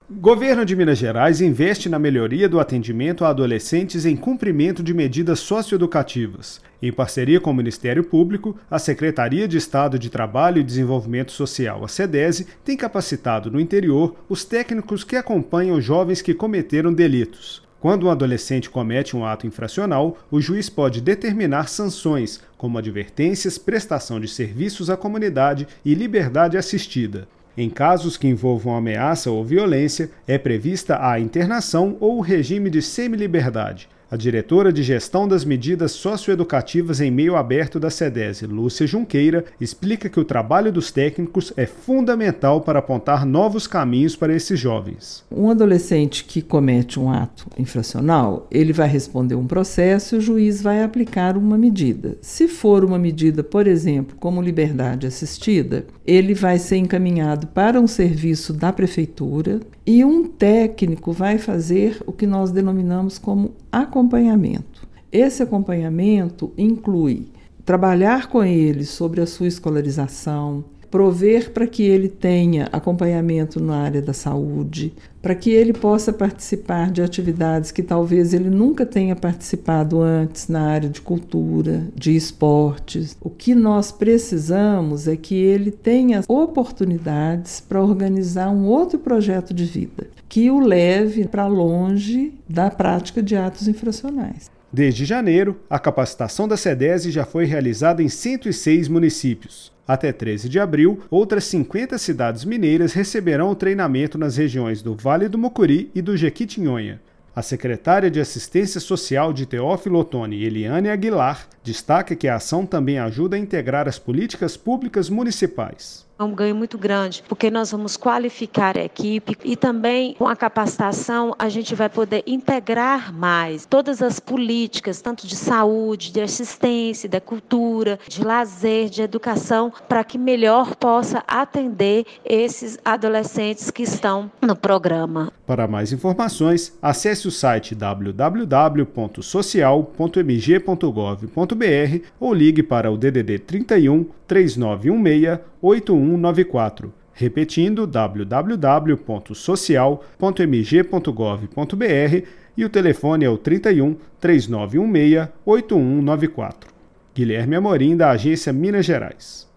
Governo de Minas Gerais investe na melhoria do atendimento a adolescentes em cumprimento de medidas socioeducativas. Em parceria com o Ministério Público, a Secretaria de Estado de Trabalho e Desenvolvimento Social, a SEDESE, tem capacitado no interior os técnicos que acompanham jovens que cometeram delitos. Quando um adolescente comete um ato infracional, o juiz pode determinar sanções, como advertências, prestação de serviços à comunidade e liberdade assistida. Em casos que envolvam ameaça ou violência, é prevista a internação ou o regime de semiliberdade. A diretora de Gestão das Medidas Socioeducativas em Meio Aberto da SEDESE, Lúcia Junqueira, explica que o trabalho dos técnicos é fundamental para apontar novos caminhos para esses jovens. Um adolescente que comete um ato infracional, ele vai responder um processo e o juiz vai aplicar uma medida. Se for uma medida, por exemplo, como liberdade assistida, ele vai ser encaminhado para um serviço da prefeitura e um técnico vai fazer o que nós denominamos como acompanhamento. Esse acompanhamento inclui trabalhar com ele sobre a sua escolarização, prover para que ele tenha acompanhamento na área da saúde, para que ele possa participar de atividades que talvez ele nunca tenha participado antes na área de cultura, de esportes. O que nós precisamos é que ele tenha oportunidades para organizar um outro projeto de vida, que o leve para longe da prática de atos infracionais. Desde janeiro, a capacitação da SEDESE já foi realizada em 106 municípios. Até 13 de abril, outras 50 cidades mineiras receberão o treinamento nas regiões do Vale do Mucuri e do Jequitinhonha. A secretária de Assistência Social de Teófilo Otoni, Eliane Aguilar, destaca que a ação também ajuda a integrar as políticas públicas municipais. É um ganho muito grande, porque nós vamos qualificar a equipe e também com a capacitação a gente vai poder integrar mais todas as políticas, tanto de saúde, de assistência, da cultura, de lazer, de educação, para que melhor possa atender esses adolescentes que estão no programa. Para mais informações, acesse o site www.social.mg.gov.br ou ligue para o DDD 31 3916 8194. Repetindo, www.social.mg.gov.br e o telefone é o 31 3916 8194. Guilherme Amorim, da Agência Minas Gerais.